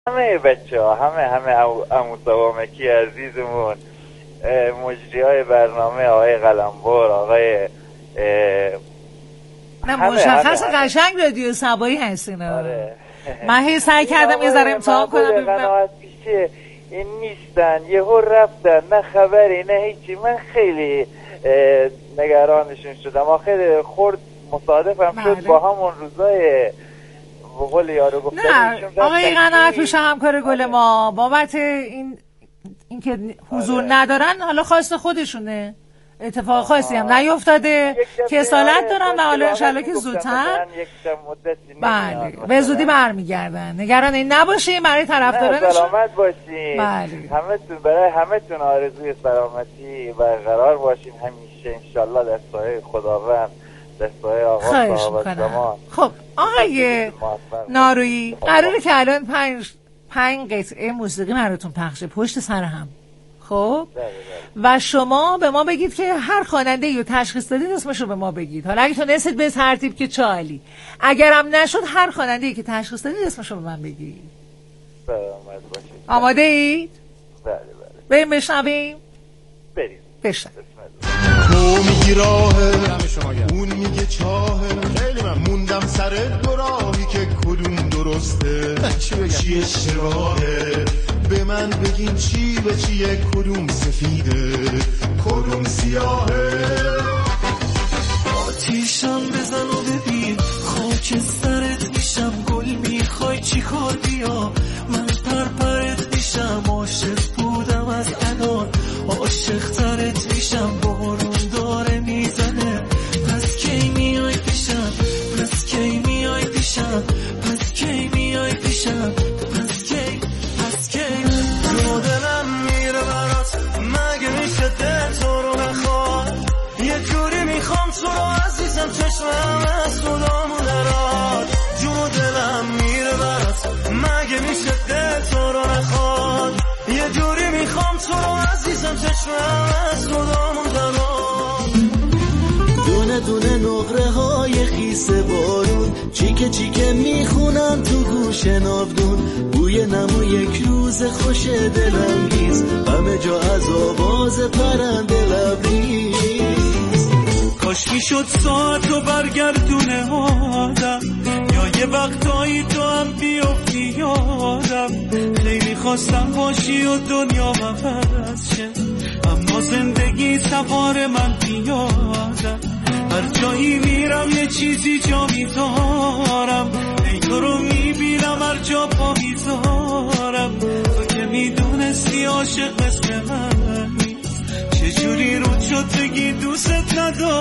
همه بچه ها، همه عمو سوامکی عزیزمون، مجری های برنامه، آقای قلمبر، آقای نه مشخص قشنگ رادیو صبایی هستین. آره. من هی سعی کردم یه ذره امتحان کنم قناعت پیشه این نیستن، یهو رفتن، نه خبری نه هیچی. من خیلی نگرانشون شدم. آخر خورد مصادفم شد با همون روزای بقول یارو گفتن. نه آقای قناعت پیشه همکار گل ما بابت اینکه حضور ندارن، حالا خواست خودشونه، اتفاق خاصی هم نیفتاده، کسالت دارن و حالا انشالله که زودتر بله به زودی برمیگردن. نگران این نباشین، برای طرفدارانشون سلامت باشین. بله. همتون برای همتون آرزوی سلامتی برقرار باشین همیشه انشالله، در سایه خداوند، در سایه آقا صاحب زمان. خب آقای نارویی، قراره که الان 5 قطعه موسیقی براتون پخشه پشت سر هم. خب و شما به ما بگید که هر خواننده‌ای رو تشخیص دادید اسمش رو به ما بگید. حالا اگه تونستید به ترتیب که چه عالی، اگرم نشد هر خواننده‌ای که تشخیص دادید اسمش رو به من بگید. آماده اید؟ بله. بریم بشنویم. بریم بشنویم. تو میگی راهه، اون میگه چاهه، خیلی من موندم سر دو راهی که کدوم درسته، چی اشتباهه، به من بگین چی به چیه، کدوم سفیده کدوم سیاهه. آتیشم بزن و ببین خاک سرت میشم، گل میخوای چی کار بیا من پرپرت میشم، عاشق بودم از الان عاشق ترت میشم، بارون داره میزنه پس کی میای پیشم، پس کی میای پیشم، پس کی میای پیشم، پس کی رو دلم میره برات، مگه میشه دل تو رو نخواد، یه جوری میخوام تو رو عزیزم، چشمم از خودامو درات، جون دلم میره برات، مگه میشه دل تو رو نخواد، یه جوری میخوام تو رو عزیزم، چشمم از خودامو درات. دونه دونه نقره های خیس بارون، چیکه چیکه میخونن تو گوش ناودون، بوی نمو یک روز خوش دلانگیز، همه جا از آواز پرنده لبریز. کاش میشد ساعت و برگردونه آدم، یا یه وقتایی تو هم بیافتی یادم، خیلی خواستم باشی و دنیا عوض شه، اما زندگی سوار من بیادم، هر جایی میرم یه چیزی جا میذارم، ای تو رو میبینم هر جا پا میذارم، تو که میدونستی عاشق مثل من نیست، چجوری رو شد بگی دوست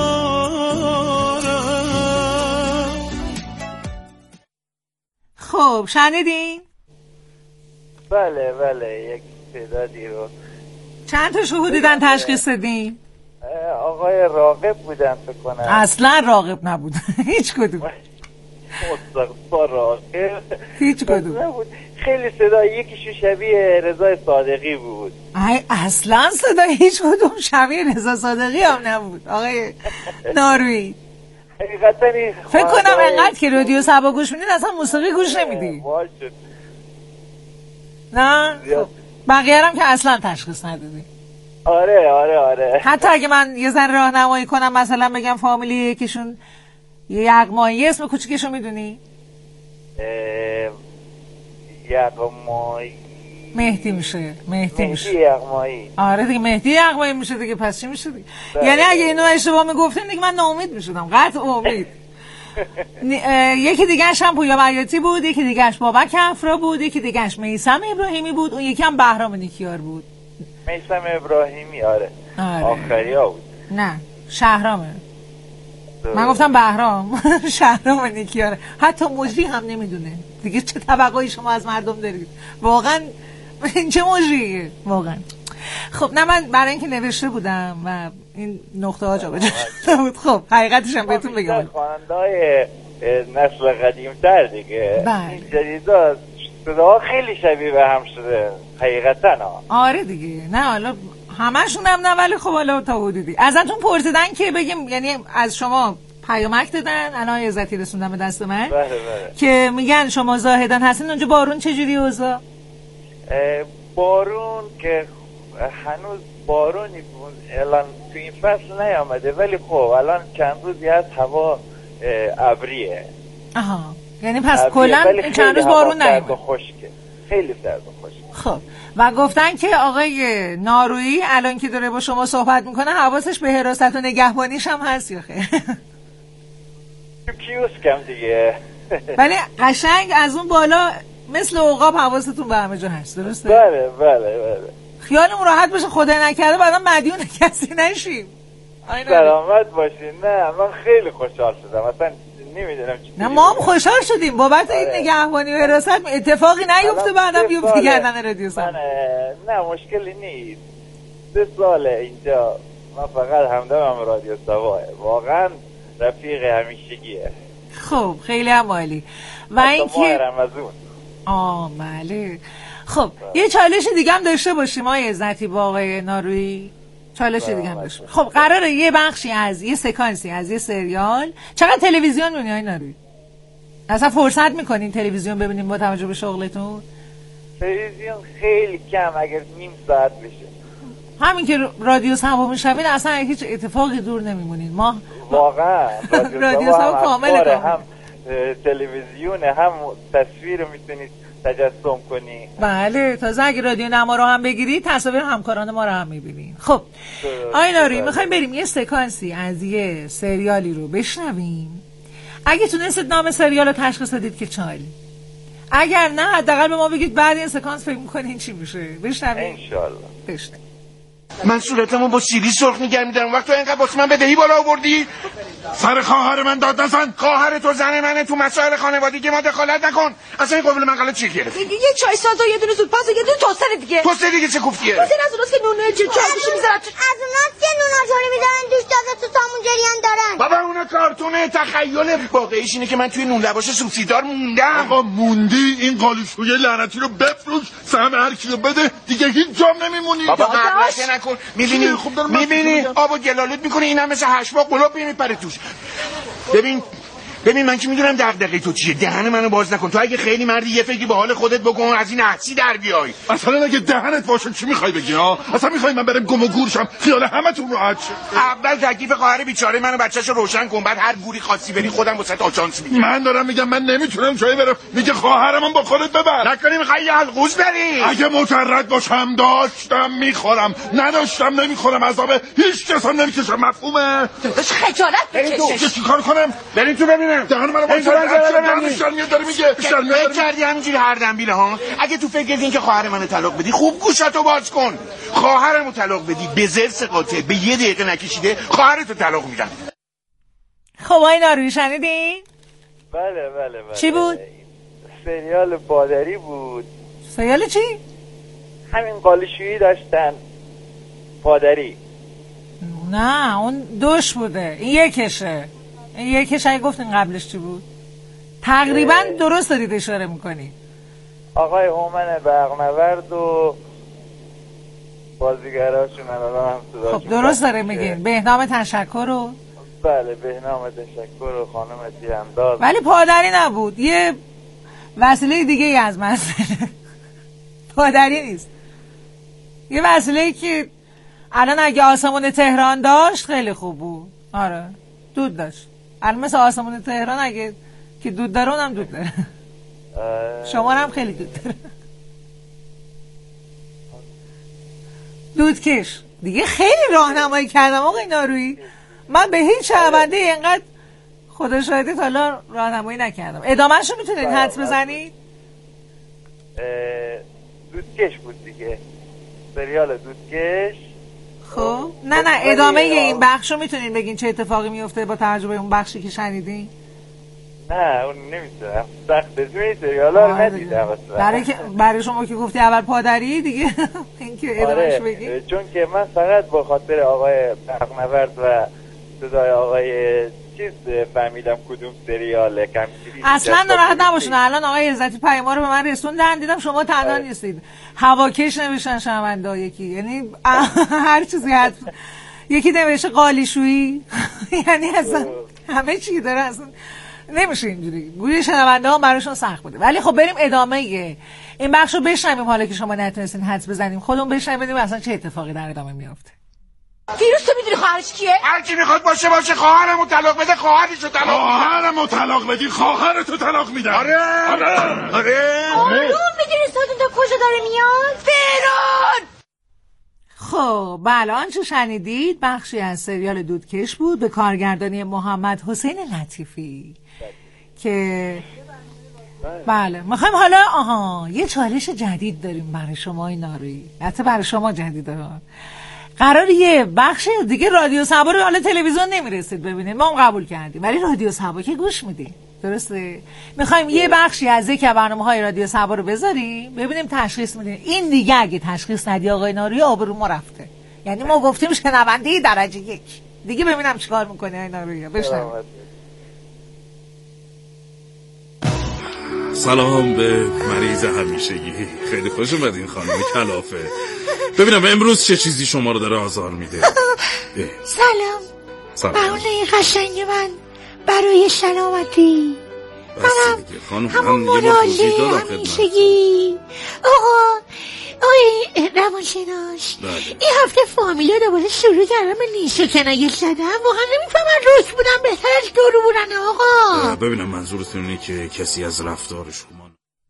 ندارم. خب شنیدین؟ بله یک تعدادی رو. چند تا شهود دیدن تشخیص دادین؟ آقای راغب بودن فکر کنم. اصلا راغب نبود. هیچ کدوم. راغب هیچ کدوم. خیلی صدا یکیشو شبیه رضا صادقی بود. اصلا صدا هیچ کدوم شبیه رضا صادقی هم نبود آقای نارویی. فکر کنم انقدر که رادیو صبا گوش میدین اصلا موسیقی گوش نمیدین. نه بقیه هم که اصلا تشخیص ندادی. آره حتی اگه من یه ذره راهنمایی کنم مثلا بگم فامیلی یکیشون یغمایی، اسم کوچیکشو میدونی؟ یغمایی مهدی میشه. مهدی یغمایی. آره دیگه مهدی یغمایی میشه دیگه. پس چی میشه دیگه؟ یعنی اگه اینو اشتباه میگفتیم دیگه من ناامید میشدم، قطع امید. یکی دیگه‌ش هم پویا بیاتی بود، یکی دیگه‌ش بابک افرا بود، یکی دیگه‌ش میثم ابراهیمی بود، اون یکی هم بهرام نیکیار بود. میثم ابراهیمی آره. آخریا بود. نه شهرامه. من گفتم بهرام. شهرام نیکیاره. حتی مجری هم نمیدونه دیگه. چه توقعی شما از مردم دارید واقعا؟ چه مجریه واقعا؟ خب نه من برای اینکه نوشته بودم و این نقطه ها جا بجا شده بود. خب حقیقتش هم بهتون بگم خواننده‌های نسل قدیم‌تر دیگه این جدیدا صدا خیلی شبیه به هم شده حقیقتا. آره دیگه. نه حالا همشون هم نه ولی خب حالا تا حدودی ازتون پرسیدن که بگیم، یعنی از شما پیامک دادن، انا عزتی رسوندم به دست من. بله. که میگن شما زاهدان هستین، اونجا بارون چجوری اوضاع؟ بارون که هنوز بارونی الان تو این فصل نیامده، ولی خب الان چند روزی از هوا ابریه. آها، یعنی پس کلا چند روز بارون نیامده. خشکه، خیلی سرد و خشک. خب و گفتن که آقای نارویی الان که داره با شما صحبت میکنه حواسش به حراست و نگهبانیش هم هست یا خیر؟ تو کیوسکم دیگه. ولی قشنگ از اون بالا مثل عقاب حواستون به همه جا هست، درسته؟ بله. خیالمون راحت بشه خدای نکرده بعدا مدیون کسی نشیم. سلامت باشین. نه من خیلی خوشحال شدم، اصلا نمیدونم چی. نه ما هم خوشحال شدیم بابت این نگهبانی و حراست. اتفاقی نیفته بعدم بیفته گردن رادیو سما. نه مشکلی نیست. 3 ساله اینجا من فقط همدمم رادیو سماه، واقعا رفیق همیشگیه. خب خیلی هم عالی. و اینکه بله. خب یه چالش دیگه هم داشته باشیم آقای عزتی با آقای نارویی. چالش دیگه هم داشته. خب قراره یه بخشی از یه سکانسی از یه سریال. چقدر تلویزیون می‌بینید آقای نارویی؟ اصلا فرصت می‌کنین تلویزیون ببینیم با توجه به شغلتون؟ تلویزیون خیلی کم، اگر نیم ساعت بشه. همین که رادیو سما میشوین اصلا هیچ اتفاقی دور نمیمونین. ما واقعا رادیو سما کامله، هم تلویزیون هم تصویر میتونید تجسم کنی. بله، تازه اگه رادیو نما رو هم بگیرید تصاویر همکاران ما رو هم میبینین. خب آقای نارویی میخوایم بریم یه سکانسی از یه سریالی رو بشنویم. اگه تونستید نام سریال رو تشخیص بدید که چالی، اگر نه حداقل به ما بگید بعد این سکانس فکر میکنین چی میشه. بشنویم ان شاء الله. بشنویم. من صورتمو با سیلی سرخ نگه می‌دارم، وقت تو اینقدر واسه من بدهی بالا آوردی؟ سر خواهر من داد نزن. خواهر تو زن منه، تو مسائل خانوادگی ما دخالت نکن. اصلا این قابل منقله چی گرفت؟ یه چای ساز و یه دونه زود پاس و یه دونه توستر دیگه. توستر دیگه چه کوفتیه؟ توستر از اوناست که نونه چای توش میذارن. از اوناست که نوناشوری میذارن توش، تازه تو سامون جریان دارن. بابا اونا کارتونه. تخیل واقعیش اینه که من توی نون لباش سوسیدار موندم. آقا موندی؟ این قالیشوی لعنتی رو بفروش، سهم هر کی رو بده، دیگه هیچ جام نمیمونی. بابا غلطه نکن. میبینی آبو گلالود میکنه، اینم مثل هشباق قلوب میپره توش. ببین من که میدونم دغدغه تو چیه، دهن منو باز نکن. تو اگه خیلی مردی یه فکری به حال خودت بکن، از این حدسی در بیای. اصلا اگه دهنت باشه چی میخوای بگی ها؟ اصلا میخوای من برم گم و گور شم خیال همتون راحت شه؟ اول تکلیف خواهر بیچاره منو بچه‌شو روشن کن، بعد هر گوری خاصی بری خودم واسه آچانس میگیرم. من دارم میگم من نمیتونم جایی برم، میگه خواهرم با خودت ببر. نکنی میخوای یه حلقوز بری؟ اگه مجرد باشم داشتم میخورم، نداشتم نمیخورم، عذاب هیچ کس هم نمیکشم. مفهومه؟ داداش خجالت بکش. چیکار کنم؟ بریم تو ببینم. دهن منو باز داره میگه فکر کردی همینجوری هر دنبیله ها؟ اگه تو فکر کردی که خواهر منو طلاق بدی، خوب گوشتو باز کن. خواهرمو طلاق بدی به زرس قاطع، به یه دقیقه نکشیده خواهرتو طلاق میدم. خب آقای نارویی شنیدین؟ بله. چی بود؟ سریال پادری بود. سریال چی؟ همین قالیشویی داشتن، پادری. نه اون دوش بوده، این یکشه. این یکش اگه گفتین قبلش چی بود؟ تقریبا درست دارید اشاره میکنی. آقای هومن برقنورد و بازیگراشون هم خب درست داره میگین. بهنام تشکر و بله بهنام تشکر و خانم تیرانداز. ولی پادری نبود، یه وسیله دیگه ای از مسئله. پادری نیست، یه وسیله که الان اگه آسمون تهران داشت خیلی خوب بود. آره دود داشت. الان مثل آسمون تهران اگه که دود داره اونم دود داره. شما هم خیلی دود داره. دودکش دیگه. خیلی راهنمایی کردم آقای نارویی. من به هیچ شنونده اینقدر خدا شاهده تا حالا راهنمایی نکردم. ادامه‌شو میتونید حدس بزنید؟ دودکش بود دیگه، سریال دودکش. خب نه ادامه این بخشو میتونین بگین چه اتفاقی میفته با توجه به اون بخشی که شنیدین؟ نه اون نمیتونم، سخته چون این سریالا رو ندیدم اصلا. برای شما که گفتی اول پادری دیگه این که ادامهش بگین. چون که من فقط با خاطر آقای برقنورد و صدای آقای چیز فهمیدم کدوم سریاله. اصلا ناراحت نباشین، الان آقای عزتی پیما رو به من رسوندن، دیدم شما تنها نیستید. هواکش نوشتن شنونده یکی، یعنی هر چیزی هست. یکی نوشته قالیشویی. یعنی اصلا همه چی داره، اصلا نمیشه اینجوری. گوی شنونده ها براشون سخت بوده. ولی خب بریم ادامه این بخش رو بشنویم حالا که شما نتونستین حدس بزنیم، خودمون بشنویم ببینیم اصلا چه اتفاقی در ادامه میفته. فیروز تو میدونی خواهرش کیه؟ هر کی میخواد باشه خواهرمو طلاق بده، خواهرشو طلاق بدی، خواهرتو طلاق میدم. آره آروم میدونی صدون تا کجا داره میاد؟ فیروز خب بله، آنچه شنیدید بخشی از سریال دودکش بود به کارگردانی محمد حسین لطیفی که بله میخوایم حالا یه چالش جدید داریم برای شما نارویی، حتی برای شما جدیده. قرار یه بخش دیگه رادیو سبا رو حالا تلویزیون نمیرسید ببینید، ما هم قبول کردیم، ولی رادیو سبا که گوش میدیم، درسته؟ میخوایم یه بخشی از یک برنامه‌های رادیو سبا رو بذاریم ببینیم تشخیص میدیم. این دیگه اگه تشخیص ندی آقای نارویی آبرو ما رفته، یعنی ما گفتیم شنونده درجه 1 دیگه. ببینم چیکار میکنه آقای نارویی. بشنوید. سلام به مریض همیشگی، خیلی خوش اومدین خانم کلافه. ببینم امروز چه چیزی شما رو داره آزار میده؟ سلام. بهونه قشنگ من برای سلامتی. منم همون مراجع همیشگی. آقای روانشناس، این هفته فامیلا دوباره شروع کردم به نیش و کنایه زدن. واقعا نمیفهمم روش بودن بهتر از دورو بودن. آقا ببینم منظورتون اینه که کسی از رفتار شما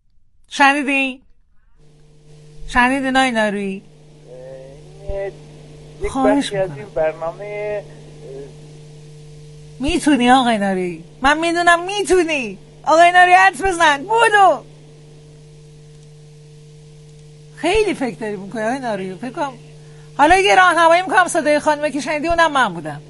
شنیدین آقای نارویی؟ یک بخشی از این برنامه میتونی آقای نارویی، من میدونم میتونی. آقای نارویی حدس بزن، بودو. خیلی فکر داری میکنی آقای نارویی. فکر کنم حالا یه راهنمایی میکنم، صدای خانمه که شنیدی اونم من بودم.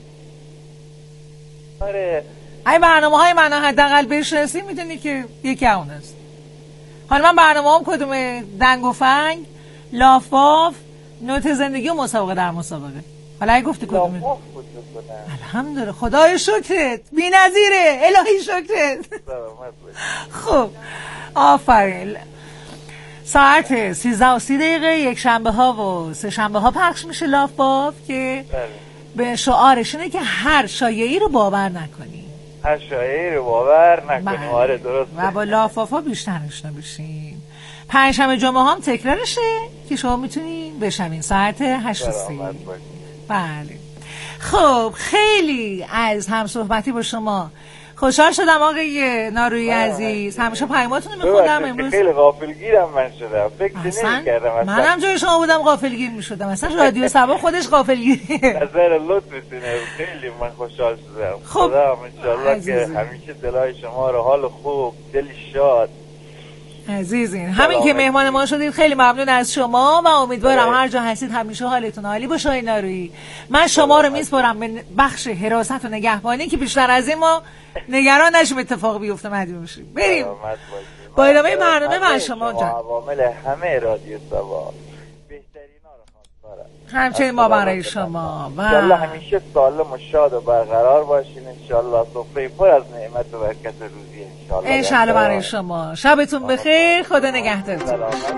آره ای برنامه‌های من حداقل بشناسی میدونی که یکی اون است. حالا من برنامه‌ام کدومه؟ دنگ و فنگ، لافاف، نوت زندگی و مسابقه در مسابقه. حالا اگه گفتی کدومه؟ الحمدلله، خدای شکرت، بی‌نظیره، الهی شکرت. خب آفرین. ساعت 13:30 یک شنبه ها و سه شنبه ها پخش میشه لافاف که به شعارش اینه که هر شایعی رو باور نکنی. هر شایعی رو باور نکنی. آره درسته. و با لافاف ها بیشتر آشنا بشین. پنجشنبه جمعه هم تکرارشه که شما میتونی بشنوین ساعت 8:30. بله. خب خیلی از همصحبتی با شما خوشحال شدم آقای نارویی عزیز. همیشه پیاماتون رو میخوندم. امروز خیلی غافلگیرم من شدم، فکر نمی‌کردم منم جای شما بودم غافلگیر میشدم. اصلا رادیو سبا خودش غافلگیره. نظر لطفتونه، خیلی من خوشحال شدم. خدا انشالله که همیشه دلای شما رو حال خوب، دلی شاد. عزیزین همین که مهمان ما شدید خیلی ممنون از شما و امیدوارم هر جا هستید همیشه حالتون عالی باشه. آقای نارویی من شما رو میسپارم به بخش حراست و نگهبانی که بیشتر از این ما نگران نشیم اتفاق بیفته مدیون بشیم. بریم با ادامه برنامه من شما جان. عوامل همه رادیو سبا بهترینا رو خواستارم. همچنین ما برای شما و انشالله همیشه سالم و شاد و برقرار باشین. انشالله سفره پر از نعمت و برکت روزی انشالله برای شما. شبتون بخیر، خدا نگهدارتون.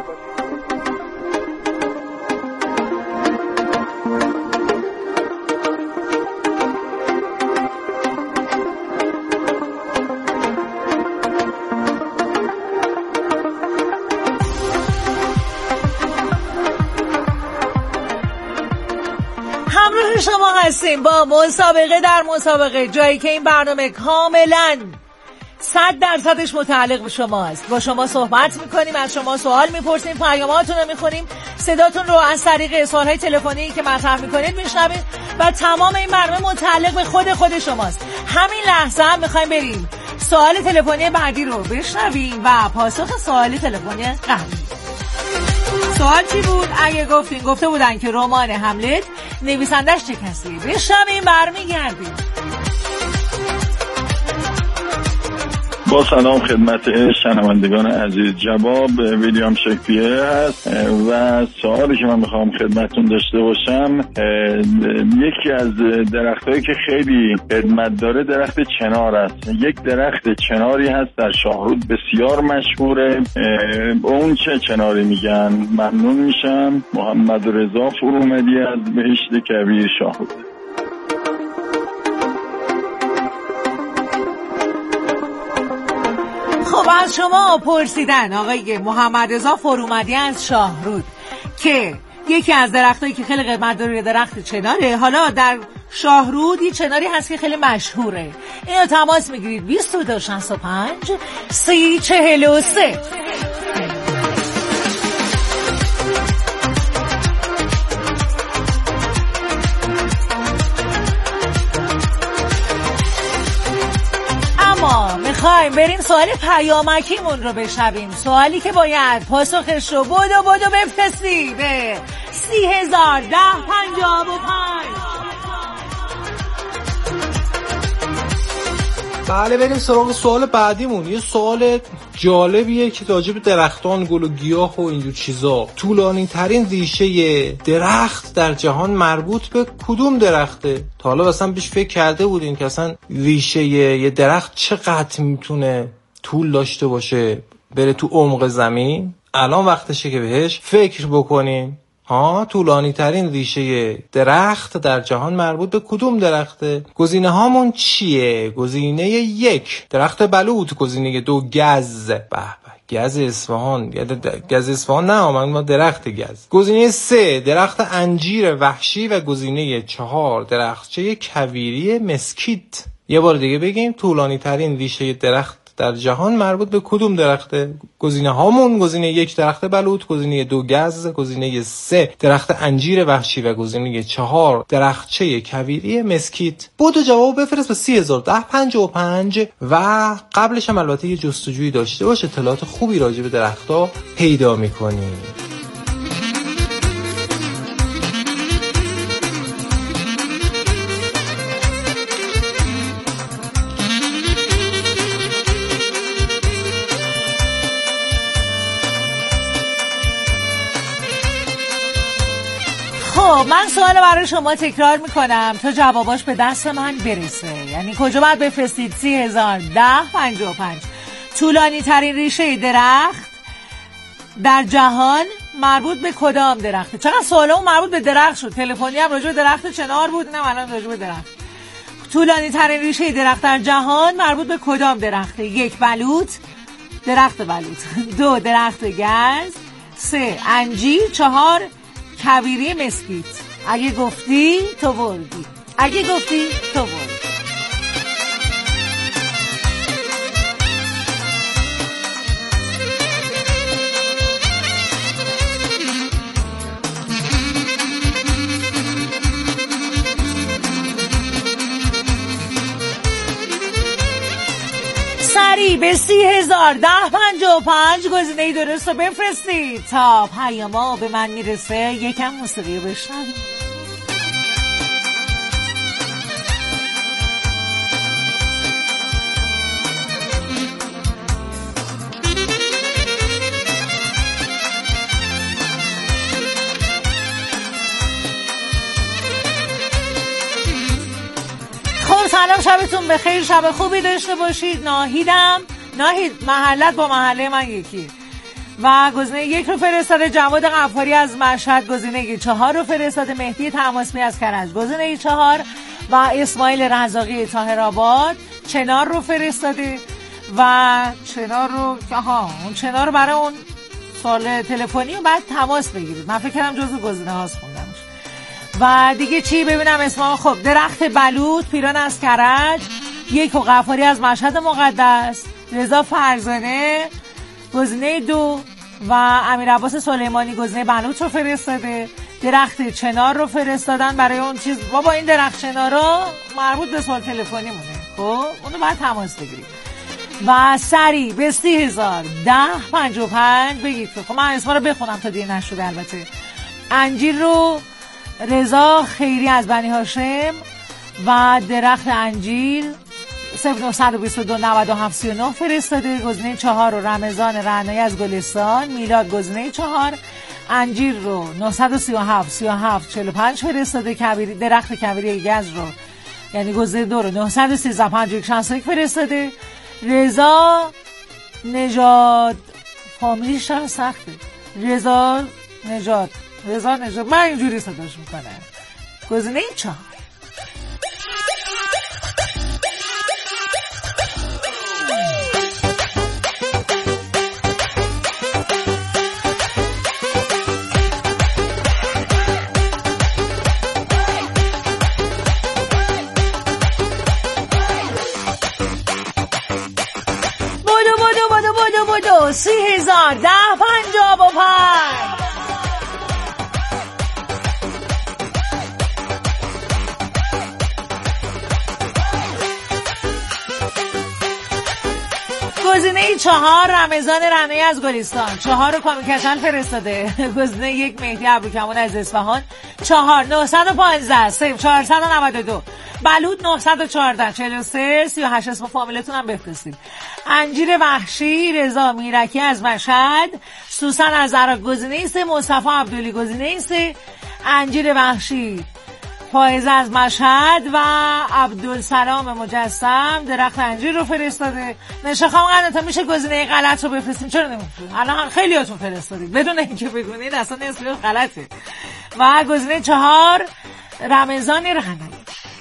همراه شما هستیم با مسابقه در مسابقه، جایی که این برنامه کاملاً 100% متعلق به شما است. با شما صحبت میکنیم، از شما سوال میپرسیم، پیاماتون رو میخونیم، صداتون رو از طریق سوالهای تلفنی که مطرح میکنید میشنویم و تمام این برنامه متعلق به خود شماست. همین لحظه هم میخوایم بریم سوال تلفنی بعدی رو بشنویم و پاسخ سوال تلفنی قبلی. سوال چی بود؟ اگه گفته بودن که رمان هملت نویسندش چه کسی؟ بشنویم برمیگردیم. با سلام خدمت شنوندگان عزیز، جواب ویلیام شکسپیر هست و سوالی که من میخوام خدمتتون داشته باشم، یکی از درختایی که خیلی خدمت داره درخت چنار است. یک درخت چناری هست در شاهرود بسیار مشهوره، اون چه چناری میگن؟ ممنون میشم. محمد رضا فرومدی از بهشت کبیر شاهرود. خب از شما پرسیدن آقای محمد رضا فرومدی از شاهرود که یکی از درختایی که خیلی قیمت داره درخت چناره. حالا در شاهرود یه چناری هست که خیلی مشهوره. اینو تماس میگیرید 2265 3043. اما میخوایم بریم سوال پیامکیمون رو بشنویم، سوالی که باید پاسخش رو بدو بفرستی به 301055. بله بریم سراغ سوال بعدیمون. یه سوال جالبیه که راجع به درختان، گل و گیاه و اینجور چیزا. طولانی ترین ریشه درخت در جهان مربوط به کدوم درخته؟ تا حالا اصلا بهش فکر کرده بودین که اصلا ریشه یه درخت چقدر میتونه طول داشته باشه بره تو عمق زمین؟ الان وقتشه که بهش فکر بکنین. طولانی ترین ریشه درخت در جهان مربوط به کدوم درخته؟ گزینه هامون چیه؟ گزینه 1 درخت بلوط، گزینه 2 گز. گز اصفهان، گز اصفهان نه، ما درخت گز. گزینه 3 درخت انجیر وحشی و گزینه 4 درختچه کویری مسکیت. یه بار دیگه بگیم طولانی ترین ریشه درخت در جهان مربوط به کدوم درخته؟ گزینه هامون: گزینه 1 درخت بلوط، گزینه 2 گز، گزینه 3 درخت انجیر وحشی و گزینه 4 درختچه کویری مسکیت. بودو جواب بفرست به 301055 و قبلش هم البته یه جستجویی داشته باش، اطلاعات خوبی راجع به درخت‌ها پیدا می‌کنی. من سوال برای شما تکرار میکنم تا جواباش به دست من برسه. یعنی کجا باید بفرستید؟ 301055. طولانی ترین ریشه درخت در جهان مربوط به کدام درخته؟ چقدر سوالمون مربوط به درخت شد. تلفنی هم راجع به درخت چنار بود، نه الان راجع به درخت. طولانی ترین ریشه درخت در جهان مربوط به کدام درخته؟ 1 بلوط، درخت بلوط. 2 درخت گز، 3 انجیر، 4 کویری مسکیت. اگه گفتی تو بردی. سریع به 301055 گزینه درست رو بفرستید تا پیاما به من میرسه. یکم موسیقی رو بشنویم. سلام، شبتون بخیر، شب خوبی داشته باشید. ناهید محلت با محله من یکی و گزینه 1 رو فرستاده. جواد غفاری از مشهد گزینه 4 رو فرستاده. مهدی تماسبی از کرج گزینه 4 و اسماعیل رزاقی طاهرآباد چنار رو فرستاده و چنار رو اون چنار رو برای اون سوال تلفنی و بعد تماس بگیرید. من فکر کردم جزو گزینه هاست خوندمش. و دیگه چی ببینم اسمم؟ خب درخت بلوط، پیران از کرج، 1 و غفاری از مشهد مقدس، رضا فرزانه گزینه 2 و امیر عباس سلیمانی گزینه بلوط رو فرستاده. درخت چنار رو فرستادن برای اون چیز. بابا این درخت چنارا مربوط به سوال تلفنی مونه، خب اونو باید تماس بگیرید و سریع به 301055 بگید. خب من اسما رو بخونم تا دیر نشده. البته انجیر رو رضا خیری از بنی هاشم و درخت انجیر 09229739 فرستاده. گزینه 4 رو رمضان رعنایی از گلستان، میلاد گزینه 4. انجیر رو 937 فرستاده. درخت کویری گز رو یعنی گزینه 2 رو 913 فرستاده. رضا نژاد، فامیلیش چرا سخته؟ رضا نژاد من اینجوری صداش میکنم. گزینه 4. 30,000 1055. گزینه 4 رمضان رنایی از گلستان، 4 رو کامی کشان فرستاده. گزینه 1 مهدی ابروکمون از اصفهان، 4 915 0492 بلود 914 43 38. اسم فامیلتون هم بفرستید. انجیر وحشی رضا میرکی از مشهد، سوسن از عراق گزینه 3، مصطفی عبدلی گزینه 3، انجیر وحشی فائزه از مشهد و عبدالسلام مجسم درخت انجیر رو فرستاده. نشخام قناتا میشه گزینه غلط رو بفرستیم؟ چرا نمیفرستیم؟ الان خیلی هاتون فرستادید بدون اینکه بدونید اصلا نصفی غلطه. و گزینه 4 رمضان رنایی.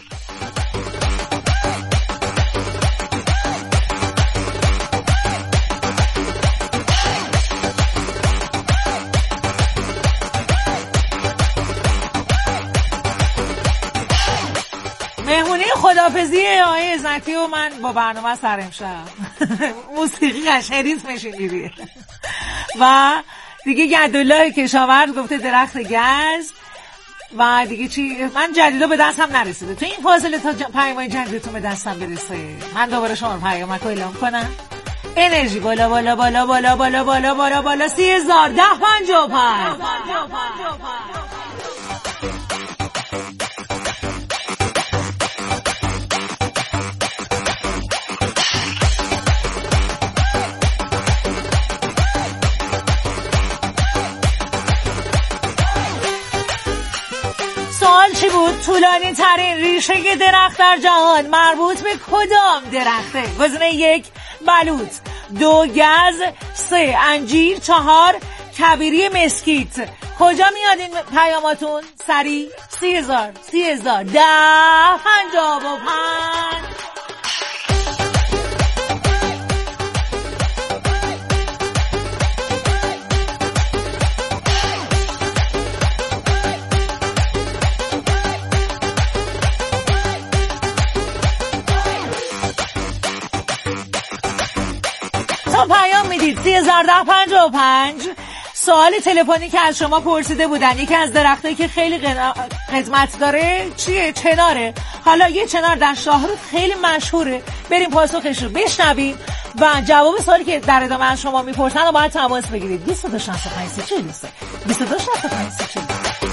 مهمونی خدافزی آقای عزتی و من با برنامه سر امشب. موسیقی قشنگ ریتمش اینجوریه. و دیگه گدالله کشاورز گفته درخت گز. و دیگه چی؟ من جدیدا به دستم نرسیده. تو این فاصله تا پیام‌های جدیدتون به دستم برسه من دوباره شما رو پیامک اعلام کنم. انرژی بالا بالا بالا بالا بالا بالا بالا بالا 30,000 1055. سوال چی بود؟ طولانی ترین ریشه درخت در جهان مربوط به کدام درخته؟ گزینه 1 بلوط، 2 گز، 3 انجیر، 4 کبیری مسکیت. کجا میاد این پیاماتون؟ سریع 30,000 1055. پیام میدید 30,000 1055. سوال تلفنی که از شما پرسیده بودن یکی از درختایی که خیلی قدمت داره چیه؟ چناره. حالا یه چنار در شاهرود خیلی مشهوره، بریم پاسخش رو بشنویم و جواب سوالی که در ادامه از شما میپرسن رو باید تماس بگیرید. 22 65 40 22 65 40.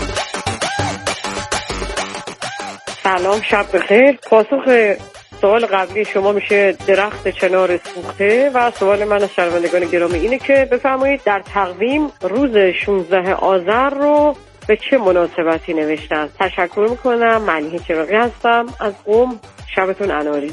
سلام، شب بخیر. پاسخ سوال قبلی شما میشه درخت چنار سوخته و سوال من از شنوندگان گرامی اینه که بفرمایید در تقویم روز 16 آذر رو به چه مناسبتی نوشتن؟ تشکر میکنم. ملیحه چراغی هستم از قم. شبتون اناری.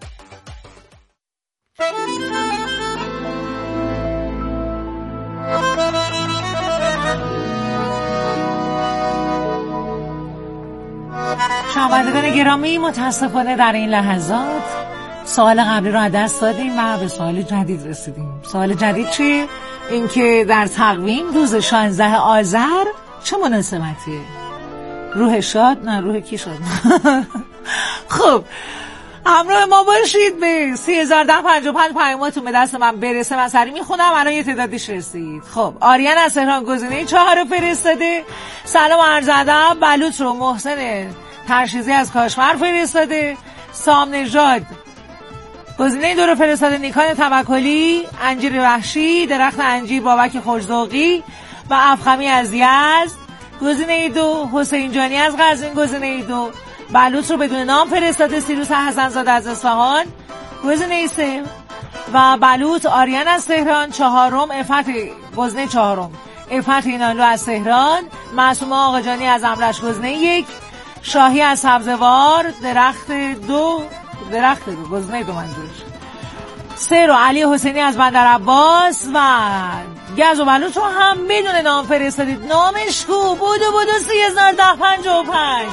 شنوندگان گرامی، متاسفانه در این لحظات سوال قبلی رو از دست دادیم و به سوال جدید رسیدیم. سوال جدید چیه؟ این که در تقویم روز 16 آذر چه مناسبتیه؟ روح شاد؟ نه روح کی شاد؟ خب همراه ما باشید به 30,000 1055 پیاماتون به دست من برسه. من سری میخونم. الان یه تعدادیش رسید. خب آریان از تهران گزینه 4 رو فرستاده. سلام عرض ادب. بلوط رو محسن ترشیزی از کاشمر فرستاده. سام نژاد گزینه 2 رو فرستاده. نیکان توکلی، انجیر وحشی، درخت انجیر بابک خوش‌ذوقی و افخمی از یزد. گزینه 2 حسین جانی از قزوین. گزینه 2 بلوط رو بدون نام فرستاده. سیروس حسن‌زاده از اصفهان. گزینه 3 و بلوط آریان از تهران. 4 گزینه 4 افت اینالو از تهران. معصومه آقاجانی از امرش. گزینه 1 شاهی از سبزوار. درخت 2 گزینه 2 منظورش. 3 رو علی حسینی از بندر عباس و گز و بلوط رو هم بدون نام فرستادید. نامش کو؟ بودو 30,000 1055.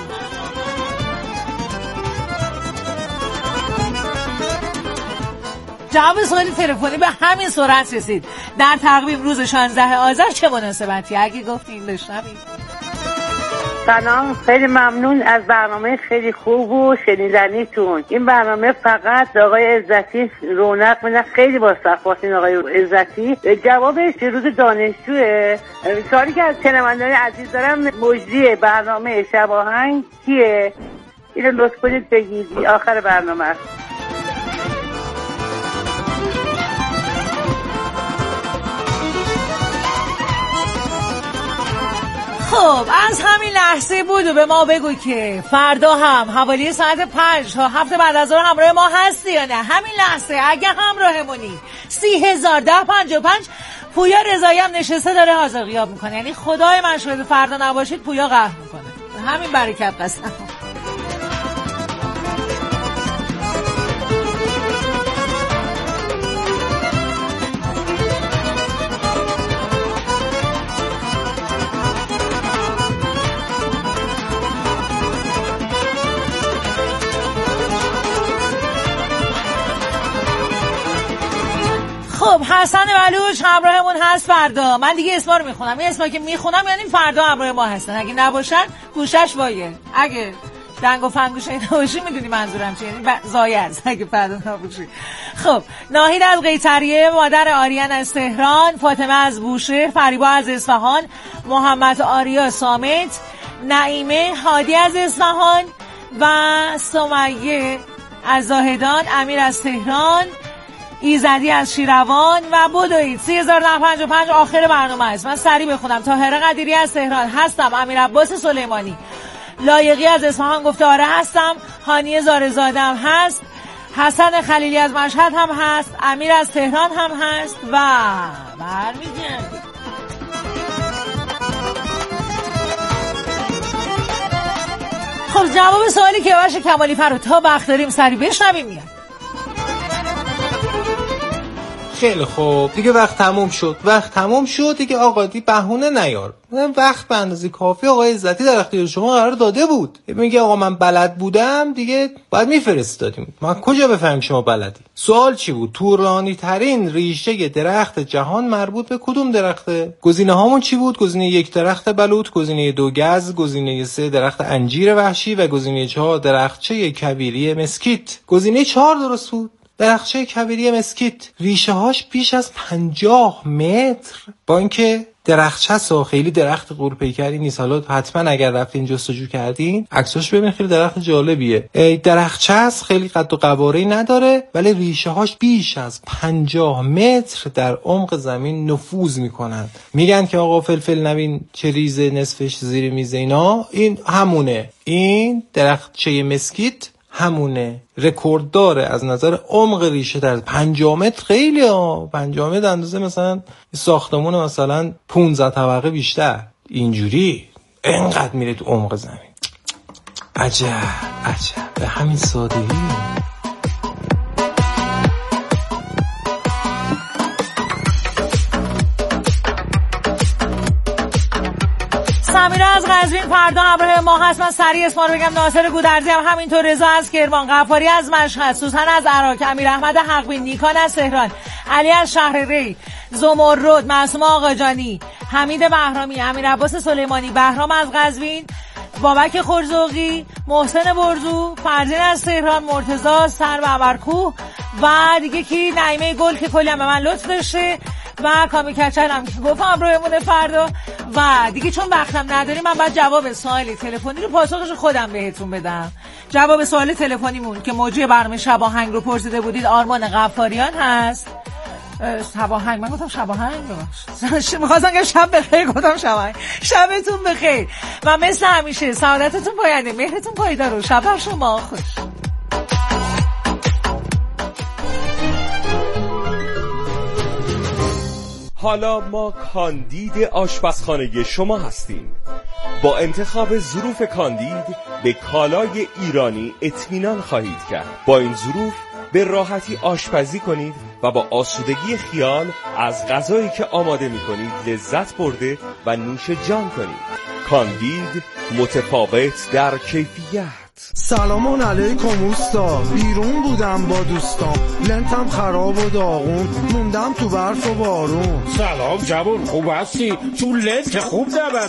جواب سوال تلفنی به همین سرعت رسید. در تقویم روز 16 آذر چه مناسبتی؟ اگه گفتین بشنوید. سلام، خیلی ممنون از برنامه خیلی خوب و شنیدنیتون. این برنامه فقط به آقای عزتی رونق میده. خیلی با سخواستین آقای عزتی. جوابش روز دانشجوه. سوالی که از شنوندگان عزیز دارم، مجری برنامه شب آهنگ کیه؟ اینو لطف کنید بگید. آخر برنامه است. خب از همین لحظه بود و به ما بگو که فردا هم حوالی ساعت 5 تا 7 بعد از ظهر همراه ما هستی یا نه. همین لحظه اگه همراهمونی 30,1055 پویا رضایی هم نشسته داره حاضر غیاب میکنه. یعنی خدای من شاید فردا نباشید پویا قهر میکنه. همین برکت قسم. خب حسن بلوچ همراهمون هست فردا. من دیگه اسما رو میخونم. این اسما که میخونم یعنی فردا همراه ما هستن. اگه نباشن گوشش وایه. اگه دنگ و فنگوش اینا باشی میدونی منظورم چیه. یعنی زایه است اگه فردا نباشی. خب ناهید از قیطریه، مادر آریان از تهران، فاطمه از بوشهر، فریبا از اصفهان، محمد آریا سامت، نعیمه هادی از اصفهان و سمیه از زاهدان، امیر از تهران، ایزدی از شیروان و بدوید. 30,1055 آخر برنامه است. من سریع بخونم. طاهره قدیری از تهران هستم. امیر عباس سلیمانی لایقی از اصفهان گفته آره هستم. هانی زارزادم هست. حسن خلیلی از مشهد هم هست. امیر از تهران هم هست و برمیگردیم. خب جواب سوالی که باشه کمالی فرو تا وقت داریم سریع بشنویم میاد. خیلی خوب دیگه وقت تموم شد دیگه. آقا دی بهونه نیار. وقت به اندازه کافی آقای عزتی در اختیار شما قرار داده بود. میگه آقا من بلد بودم دیگه باید میفرستادیم. من کجا بفهمم شما بلدی؟ سوال چی بود؟ طولانی ترین ریشه درخت جهان مربوط به کدوم درخته؟ گزینه هامون چی بود؟ گزینه 1 درخت بلوط، گزینه 2 گز، گزینه 3 درخت انجیر وحشی و گزینه 4 درختچه کویری مسکیت. گزینه 4 درست بود. درختچه کویری مسکیت ریشه هاش بیش از 50 متر. با اینکه درختچه است خیلی درخت قورپیکری نیست. حالا حتما اگر رفتین جستجو کردین عکساش ببین، خیلی درخت جالبیه. درختچه است، خیلی قد و قواره نداره ولی ریشه هاش بیش از 50 متر در عمق زمین نفوذ میکنن. میگن که آقا فلفل نبین چه ریزه نصفش زیر میزه. اینا این همونه. این درختچه مسکیت همونه. رکورد داره از نظر عمق ریشه در 50 متر. خیلی 50 متر اندازه مثلا ساختمون مثلا 15 طبقه بیشتر. اینجوری اینقدر میره تو عمق زمین. عجب به همین سادگی. سمیرا از قزوین فردا همراه ما هست. من سریع اسما رو بگم. ناصر گودرزی هم همینطور، رضا از کرمان، غفاری از مشهد، سوسن از عراق، امیر احمد حقبین، نیکان از تهران، علی از شهر ری، زمرد، معصوم آقاجانی، حمید بهرامی، امیر عباس سلیمانی، بهرام از قزوین، بابک خرزوقی، محسن برزو، فرزین از تهران، مرتضی سر و ابرکوه و دیگه کی نعیمه گل که کلی هم به من لطف داشته و کامی کچل هم که گفتم رویمونه فردا. و دیگه چون وقتم نداریم من باید جواب سوال تلفنی رو پاسخش خودم بهتون بدم. جواب سوال تلفنیمون که موجی برنامه شب آهنگ رو پرسیده بودید آرمان غفاریان هست. شب آهنگ من گفتم شب آهنگ ببخشید می‌خواستم که شب بخیر گفتم شب آهنگ. شبتون بخیر و مثل همیشه سعادتتون پاینده، مهرتون پایدار و شب بر شما خوش. حالا ما کاندید آشپزخانه شما هستیم. با انتخاب ظروف کاندید به کالای ایرانی اطمینان خواهید کرد. با این ظروف به راحتی آشپزی کنید و با آسودگی خیال از غذایی که آماده می کنید لذت برده و نوش جان کنید. کاندید متفاوت در کیفیت. سلام علیکم اوستا، بیرون بودم با دوستام، لنتم خراب و داغون، موندم تو برف و بارون. سلام جوون، خوب هستی؟ تو لنت خوب نبند